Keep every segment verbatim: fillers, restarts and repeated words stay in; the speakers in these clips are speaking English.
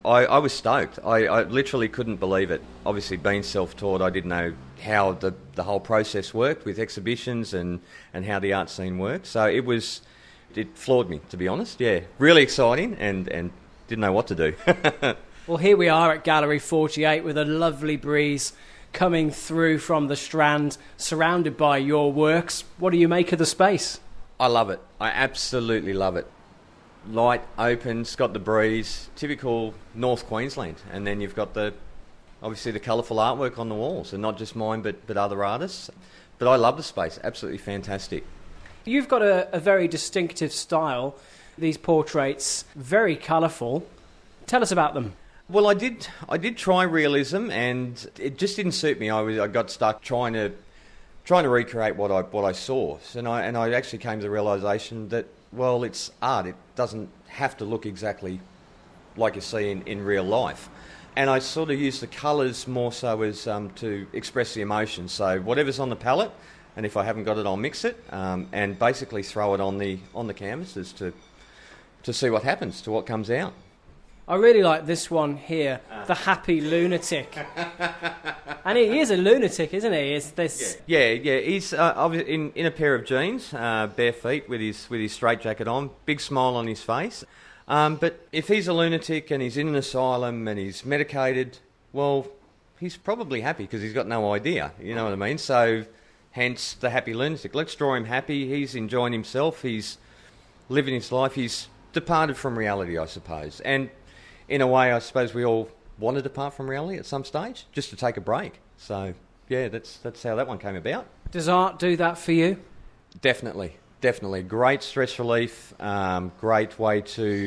I, I was stoked. I, I literally couldn't believe it. Obviously, being self-taught, I didn't know how the, the whole process worked with exhibitions and, and how the art scene worked. So it was, it floored me, to be honest. Yeah, really exciting and, and didn't know what to do. Well, here we are at Gallery forty-eight with a lovely breeze coming through from the Strand, surrounded by your works. What do you make of the space? I love it. I absolutely love it. Light, open, it's got the breeze, typical North Queensland. And then you've got the, obviously the colourful artwork on the walls, and not just mine but, but other artists. But I love the space, absolutely fantastic. You've got a, a very distinctive style, these portraits, very colourful. Tell us about them. Well, I did I did try realism, and it just didn't suit me. I was I got stuck trying to trying to recreate what I what I saw. And I and I actually came to the realisation that, well, it's art. It doesn't have to look exactly like you see in, in real life. And I sort of use the colours more so as um, to express the emotion. So whatever's on the palette, and if I haven't got it, I'll mix it, um, and basically throw it on the on the canvases to to see what happens, to what comes out. I really like this one here, the Happy Lunatic. And he is a lunatic, isn't he? Is this? Yeah, yeah. yeah. He's uh, in in a pair of jeans, uh, bare feet, with his with his straitjacket on, big smile on his face. Um, but if he's a lunatic and he's in an asylum and he's medicated, well, he's probably happy because he's got no idea. You know what I mean? So, hence the happy lunatic. Let's draw him happy. He's enjoying himself. He's living his life. He's departed from reality, I suppose. And in a way, I suppose we all want to depart from reality at some stage, just to take a break. So, yeah, that's that's how that one came about. Does art do that for you? Definitely, definitely. Great stress relief, um, great way to,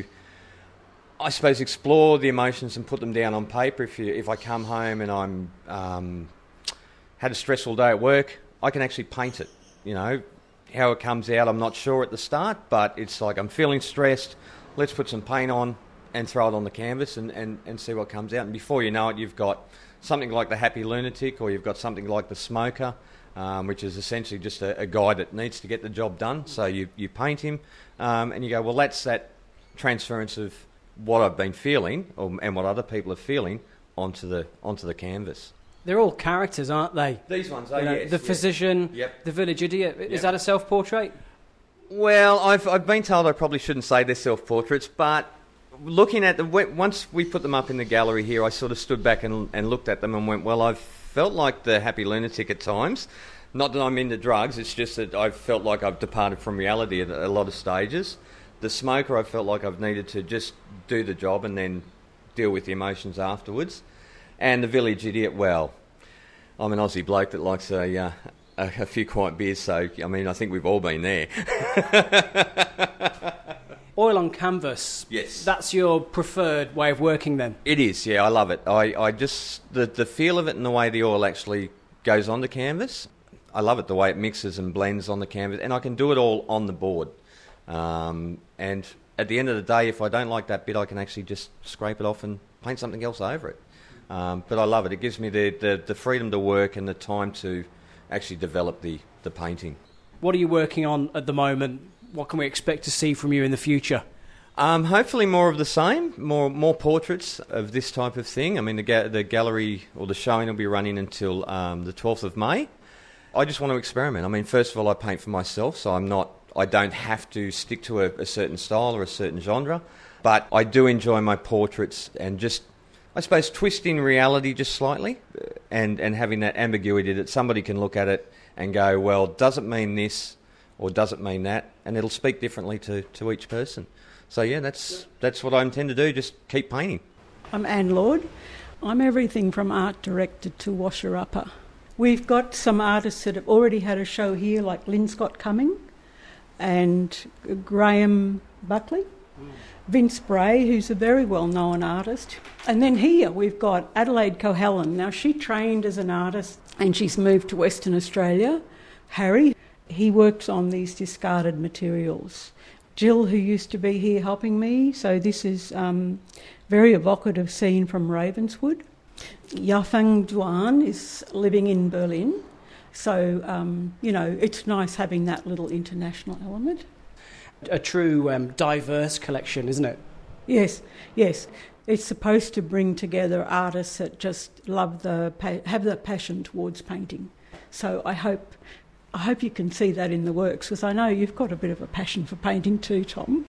I suppose, explore the emotions and put them down on paper. If you, if I come home and I'm um, had a stressful day at work, I can actually paint it. You know, how it comes out, I'm not sure at the start, but it's like I'm feeling stressed, let's put some paint on and throw it on the canvas and, and, and see what comes out. And before you know it, you've got something like the Happy Lunatic, or you've got something like the Smoker, um, which is essentially just a, a guy that needs to get the job done. So you, you paint him, um, and you go, well, that's that transference of what I've been feeling, or, and what other people are feeling, onto the onto the canvas. They're all characters, aren't they? These ones are, you know, yes. The yes. physician, yep. the village idiot. Is yep. that a self-portrait? Well, I've I've been told I probably shouldn't say they're self-portraits, but looking at them, once we put them up in the gallery here, I sort of stood back and, and looked at them and went, well, I've felt like the Happy Lunatic at times. Not that I'm into drugs, it's just that I've felt like I've departed from reality at a lot of stages. The Smoker, I felt like I've needed to just do the job and then deal with the emotions afterwards. And the Village Idiot, well, I'm an Aussie bloke that likes a, uh, a, a few quiet beers, so, I mean, I think we've all been there. Oil on canvas. Yes. That's your preferred way of working then? It is, yeah, I love it. I, I just, the, the feel of it and the way the oil actually goes onto canvas, I love it, the way it mixes and blends on the canvas, and I can do it all on the board. Um, and at the end of the day, if I don't like that bit, I can actually just scrape it off and paint something else over it. Um, but I love it. It gives me the, the, the freedom to work and the time to actually develop the, the painting. What are you working on at the moment? What can we expect to see from you in the future? Um, hopefully more of the same, more more portraits of this type of thing. I mean, the, ga- the gallery or the showing will be running until um, the twelfth of May. I just want to experiment. I mean, first of all, I paint for myself, so I'm not, I don't have to stick to a, a certain style or a certain genre. But I do enjoy my portraits and just, I suppose, twisting reality just slightly and, and having that ambiguity that somebody can look at it and go, well, does it mean this or does it mean that? And it'll speak differently to, to each person. So, yeah, that's that's what I intend to do, just keep painting. I'm Anne Lord. I'm everything from art director to washer-upper. We've got some artists that have already had a show here, like Lynn Scott Cumming and Graham Buckley, mm. Vince Bray, who's a very well-known artist. And then here we've got Adelaide Cohallen. Now, she trained as an artist and she's moved to Western Australia. Harry, he works on these discarded materials. Jill, who used to be here helping me, so this is um, very evocative scene from Ravenswood. Yafeng Duan is living in Berlin, so, um, you know, it's nice having that little international element. A true um, diverse collection, isn't it? Yes, yes. It's supposed to bring together artists that just love the have the passion towards painting. So I hope I hope you can see that in the works, because I know you've got a bit of a passion for painting too, Tom.